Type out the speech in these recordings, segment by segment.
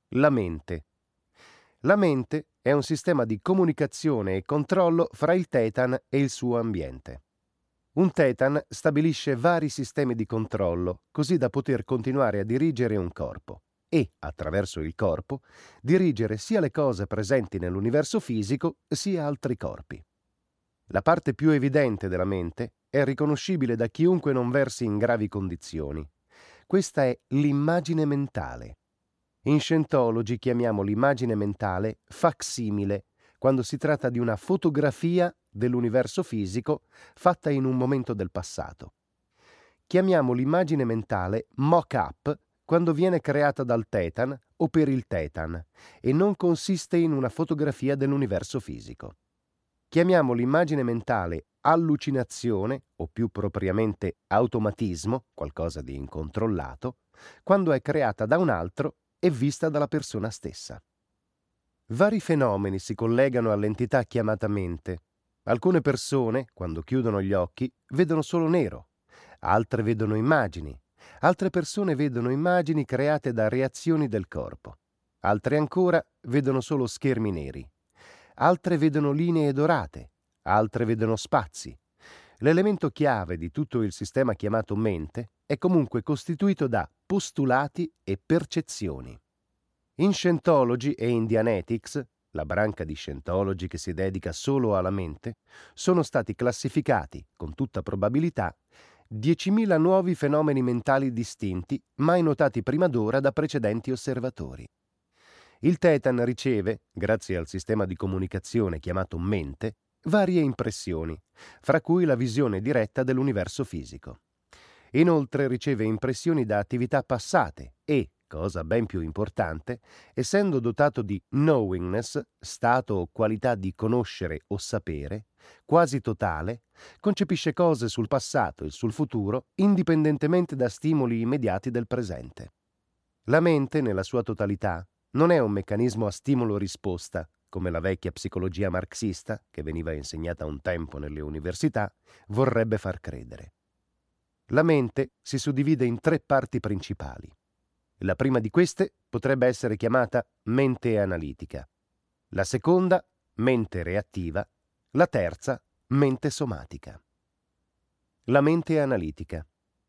La mente. La mente è un sistema di comunicazione e controllo fra il tetan e il suo ambiente. Un tetan stabilisce vari sistemi di controllo, così da poter continuare a dirigere un corpo e, attraverso il corpo, dirigere sia le cose presenti nell'universo fisico sia altri corpi. La parte più evidente della mente è riconoscibile da chiunque non versi in gravi condizioni. Questa è l'immagine mentale. In Scientology chiamiamo l'immagine mentale facsimile, quando si tratta di una fotografia dell'universo fisico fatta in un momento del passato. Chiamiamo l'immagine mentale mock-up quando viene creata dal tetan o per il tetan e non consiste in una fotografia dell'universo fisico. Chiamiamo l'immagine mentale allucinazione o più propriamente automatismo, qualcosa di incontrollato, quando è creata da un altro e vista dalla persona stessa. Vari fenomeni si collegano all'entità chiamata mente. Alcune persone, quando chiudono gli occhi, vedono solo nero, altre vedono immagini, altre persone vedono immagini create da reazioni del corpo, altre ancora vedono solo schermi neri, altre vedono linee dorate, altre vedono spazi. L'elemento chiave di tutto il sistema chiamato mente è comunque costituito da postulati e percezioni. In Scientology e in Dianetics, la branca di Scientology che si dedica solo alla mente, sono stati classificati, con tutta probabilità, 10.000 nuovi fenomeni mentali distinti mai notati prima d'ora da precedenti osservatori. Il tetan riceve, grazie al sistema di comunicazione chiamato mente, varie impressioni, fra cui la visione diretta dell'universo fisico. Inoltre riceve impressioni da attività passate e, cosa ben più importante, essendo dotato di knowingness, stato o qualità di conoscere o sapere, quasi totale, concepisce cose sul passato e sul futuro indipendentemente da stimoli immediati del presente. La mente, nella sua totalità, non è un meccanismo a stimolo-risposta, come la vecchia psicologia marxista, che veniva insegnata un tempo nelle università, vorrebbe far credere. La mente si suddivide in 3 parti principali. La prima di queste potrebbe essere chiamata mente analitica, la seconda mente reattiva, la terza mente somatica. La mente analitica.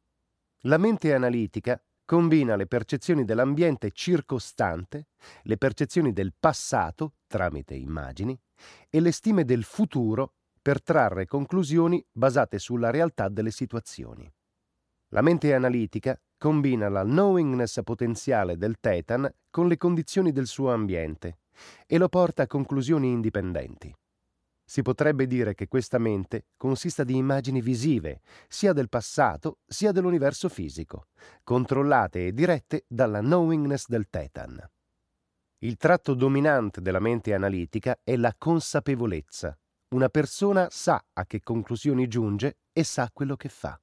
La mente analitica combina le percezioni dell'ambiente circostante, le percezioni del passato tramite immagini e le stime del futuro per trarre conclusioni basate sulla realtà delle situazioni. La mente analitica combina la knowingness potenziale del tetan con le condizioni del suo ambiente e lo porta a conclusioni indipendenti. Si potrebbe dire che questa mente consista di immagini visive, sia del passato sia dell'universo fisico, controllate e dirette dalla knowingness del tetan. Il tratto dominante della mente analitica è la consapevolezza. Una persona sa a che conclusioni giunge e sa quello che fa.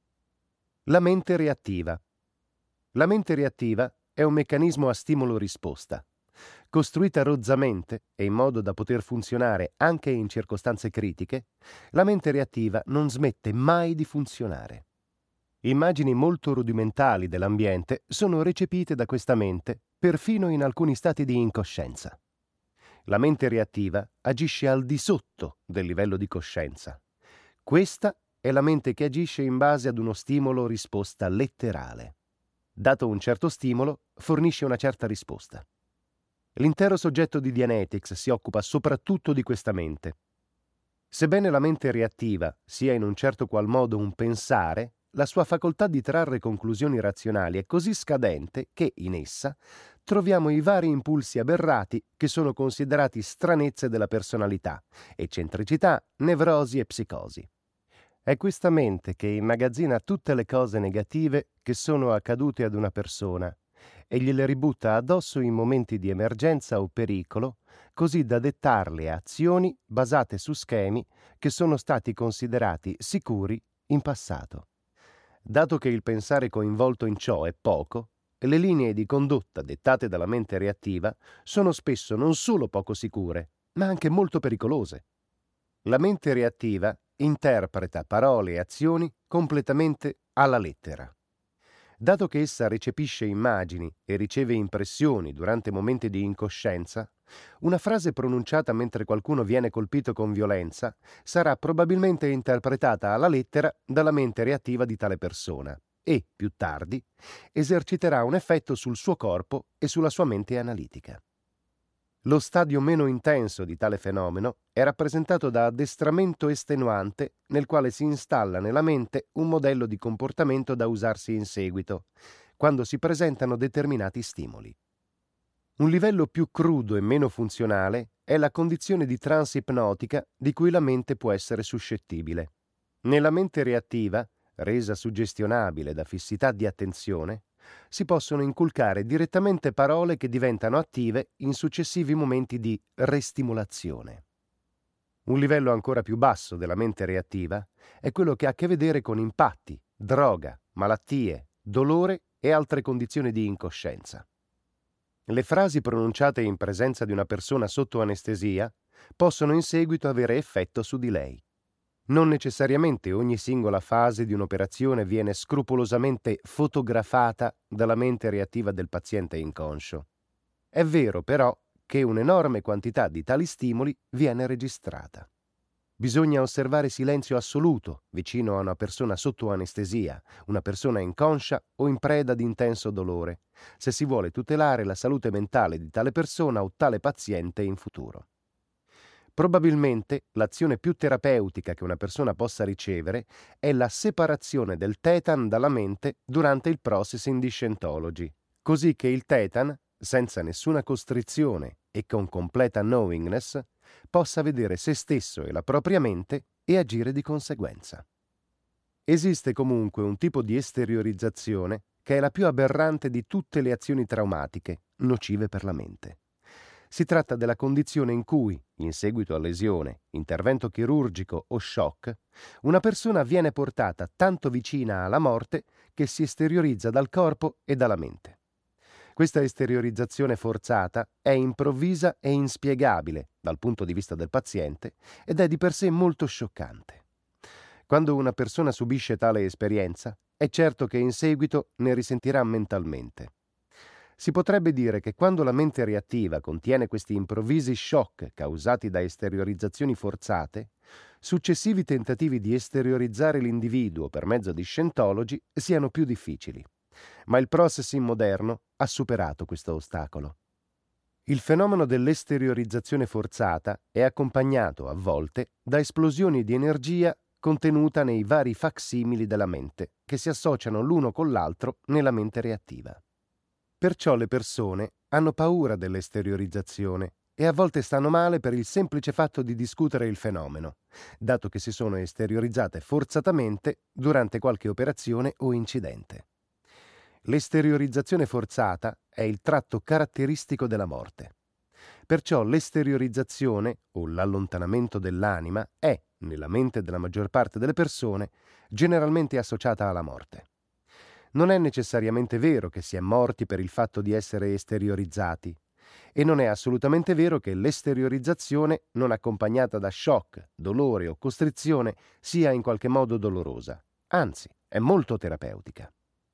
La mente reattiva. La mente reattiva è un meccanismo a stimolo-risposta. Costruita rozzamente e in modo da poter funzionare anche in circostanze critiche, la mente reattiva non smette mai di funzionare. Immagini molto rudimentali dell'ambiente sono recepite da questa mente perfino in alcuni stati di incoscienza. La mente reattiva agisce al di sotto del livello di coscienza. Questa è la mente che agisce in base ad uno stimolo-risposta letterale. Dato un certo stimolo, fornisce una certa risposta. L'intero soggetto di Dianetics si occupa soprattutto di questa mente. Sebbene la mente reattiva sia in un certo qual modo un pensare, la sua facoltà di trarre conclusioni razionali è così scadente che, in essa, troviamo i vari impulsi aberrati che sono considerati stranezze della personalità, eccentricità, nevrosi e psicosi. È questa mente che immagazzina tutte le cose negative che sono accadute ad una persona e gliele ributta addosso in momenti di emergenza o pericolo, così da dettarle azioni basate su schemi che sono stati considerati sicuri in passato. Dato che il pensare coinvolto in ciò è poco, le linee di condotta dettate dalla mente reattiva sono spesso non solo poco sicure, ma anche molto pericolose. La mente reattiva interpreta parole e azioni completamente alla lettera. Dato che essa recepisce immagini e riceve impressioni durante momenti di incoscienza, una frase pronunciata mentre qualcuno viene colpito con violenza sarà probabilmente interpretata alla lettera dalla mente reattiva di tale persona e, più tardi, eserciterà un effetto sul suo corpo e sulla sua mente analitica. Lo stadio meno intenso di tale fenomeno è rappresentato da addestramento estenuante nel quale si installa nella mente un modello di comportamento da usarsi in seguito, quando si presentano determinati stimoli. Un livello più crudo e meno funzionale è la condizione di trance ipnotica di cui la mente può essere suscettibile. Nella mente reattiva, resa suggestionabile da fissità di attenzione, si possono inculcare direttamente parole che diventano attive in successivi momenti di restimolazione. Un livello ancora più basso della mente reattiva è quello che ha a che vedere con impatti, droga, malattie, dolore e altre condizioni di incoscienza. Le frasi pronunciate in presenza di una persona sotto anestesia possono in seguito avere effetto su di lei. Non necessariamente ogni singola fase di un'operazione viene scrupolosamente fotografata dalla mente reattiva del paziente inconscio. È vero però che un'enorme quantità di tali stimoli viene registrata. Bisogna osservare silenzio assoluto vicino a una persona sotto anestesia, una persona inconscia o in preda di intenso dolore, se si vuole tutelare la salute mentale di tale persona o tale paziente in futuro. Probabilmente l'azione più terapeutica che una persona possa ricevere è la separazione del tetan dalla mente durante il processing di Scientology, così che il tetan, senza nessuna costrizione e con completa knowingness, possa vedere se stesso e la propria mente e agire di conseguenza. Esiste comunque un tipo di esteriorizzazione che è la più aberrante di tutte le azioni traumatiche, nocive per la mente. Si tratta della condizione in cui, in seguito a lesione, intervento chirurgico o shock, una persona viene portata tanto vicina alla morte che si esteriorizza dal corpo e dalla mente. Questa esteriorizzazione forzata è improvvisa e inspiegabile dal punto di vista del paziente ed è di per sé molto scioccante. Quando una persona subisce tale esperienza, è certo che in seguito ne risentirà mentalmente. Si potrebbe dire che quando la mente reattiva contiene questi improvvisi shock causati da esteriorizzazioni forzate, successivi tentativi di esteriorizzare l'individuo per mezzo di Scientology siano più difficili. Ma il processing moderno ha superato questo ostacolo. Il fenomeno dell'esteriorizzazione forzata è accompagnato, a volte, da esplosioni di energia contenuta nei vari facsimili della mente, che si associano l'uno con l'altro nella mente reattiva. Perciò le persone hanno paura dell'esteriorizzazione e a volte stanno male per il semplice fatto di discutere il fenomeno, dato che si sono esteriorizzate forzatamente durante qualche operazione o incidente. L'esteriorizzazione forzata è il tratto caratteristico della morte. Perciò l'esteriorizzazione o l'allontanamento dell'anima è, nella mente della maggior parte delle persone, generalmente associata alla morte. Non è necessariamente vero che si è morti per il fatto di essere esteriorizzati e non è assolutamente vero che l'esteriorizzazione non accompagnata da shock, dolore o costrizione sia in qualche modo dolorosa. Anzi, è molto terapeutica.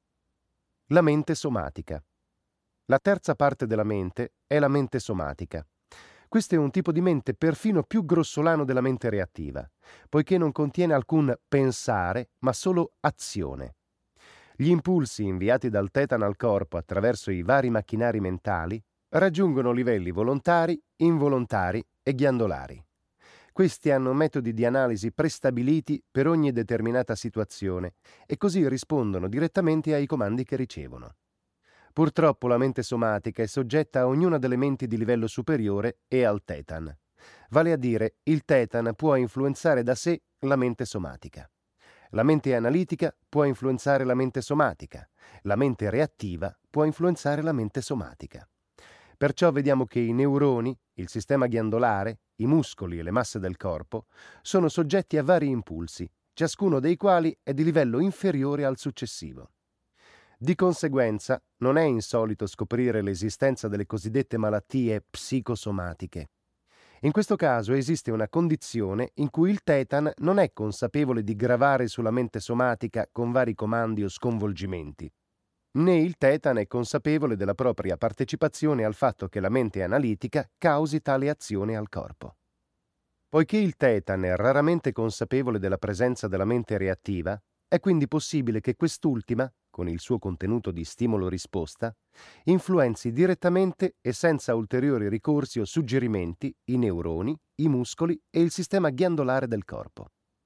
La mente somatica. La terza parte della mente è la mente somatica. Questo è un tipo di mente perfino più grossolano della mente reattiva, poiché non contiene alcun pensare, ma solo azione. Gli impulsi inviati dal tetano al corpo attraverso i vari macchinari mentali raggiungono livelli volontari, involontari e ghiandolari. Questi hanno metodi di analisi prestabiliti per ogni determinata situazione e così rispondono direttamente ai comandi che ricevono. Purtroppo la mente somatica è soggetta a ognuna delle menti di livello superiore e al tetan. Vale a dire, il tetan può influenzare da sé la mente somatica. La mente analitica può influenzare la mente somatica. La mente reattiva può influenzare la mente somatica. Perciò vediamo che i neuroni, il sistema ghiandolare, i muscoli e le masse del corpo sono soggetti a vari impulsi, ciascuno dei quali è di livello inferiore al successivo. Di conseguenza, non è insolito scoprire l'esistenza delle cosiddette malattie psicosomatiche. In questo caso esiste una condizione in cui il tetan non è consapevole di gravare sulla mente somatica con vari comandi o sconvolgimenti. né il Tetan è consapevole della propria partecipazione al fatto che la mente analitica causi tale azione al corpo. Poiché il Tetan è raramente consapevole della presenza della mente reattiva, è quindi possibile che quest'ultima, con il suo contenuto di stimolo-risposta, influenzi direttamente e senza ulteriori ricorsi o suggerimenti i neuroni, i muscoli e il sistema ghiandolare del corpo.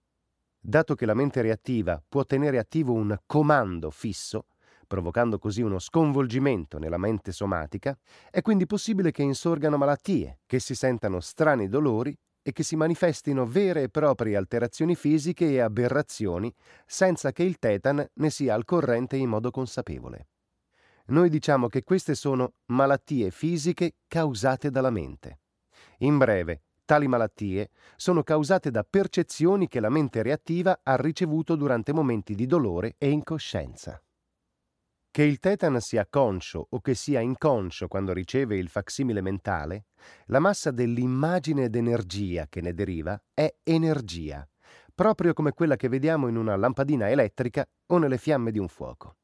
Dato che la mente reattiva può tenere attivo un comando fisso, provocando così uno sconvolgimento nella mente somatica, è quindi possibile che insorgano malattie, che si sentano strani dolori e che si manifestino vere e proprie alterazioni fisiche e aberrazioni senza che il Tetan ne sia al corrente in modo consapevole. Noi diciamo che queste sono malattie fisiche causate dalla mente. In breve, tali malattie sono causate da percezioni che la mente reattiva ha ricevuto durante momenti di dolore e incoscienza. Che il Tetan sia conscio o che sia inconscio quando riceve il facsimile mentale, la massa dell'immagine d'energia che ne deriva è energia, proprio come quella che vediamo in una lampadina elettrica o nelle fiamme di un fuoco.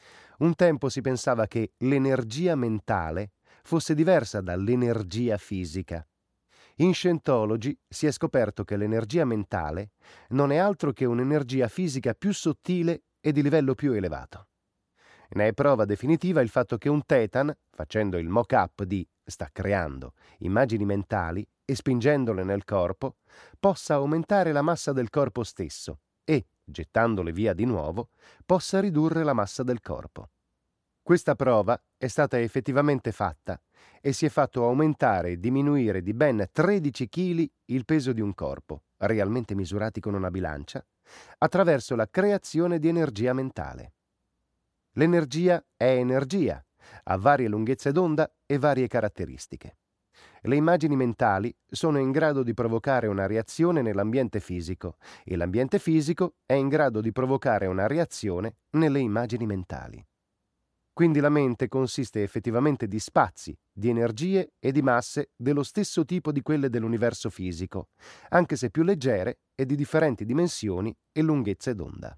Un tempo si pensava che l'energia mentale fosse diversa dall'energia fisica. In Scientology si è scoperto che l'energia mentale non è altro che un'energia fisica più sottile e di livello più elevato. Ne è prova definitiva il fatto che un Tetan, facendo il mock-up di sta creando immagini mentali e spingendole nel corpo, possa aumentare la massa del corpo stesso e, gettandole via di nuovo, possa ridurre la massa del corpo. Questa prova è stata effettivamente fatta e si è fatto aumentare e diminuire di ben 13 kg il peso di un corpo, realmente misurati con una bilancia, attraverso la creazione di energia mentale. L'energia è energia, ha varie lunghezze d'onda e varie caratteristiche. Le immagini mentali sono in grado di provocare una reazione nell'ambiente fisico e l'ambiente fisico è in grado di provocare una reazione nelle immagini mentali. Quindi la mente consiste effettivamente di spazi, di energie e di masse dello stesso tipo di quelle dell'universo fisico, anche se più leggere e di differenti dimensioni e lunghezze d'onda.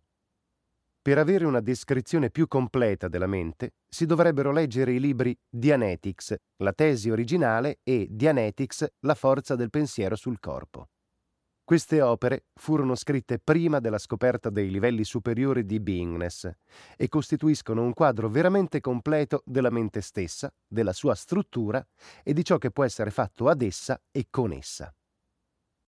Per avere una descrizione più completa della mente, si dovrebbero leggere i libri Dianetics, la tesi originale, e Dianetics, la forza del pensiero sul corpo. Queste opere furono scritte prima della scoperta dei livelli superiori di beingness e costituiscono un quadro veramente completo della mente stessa, della sua struttura e di ciò che può essere fatto ad essa e con essa.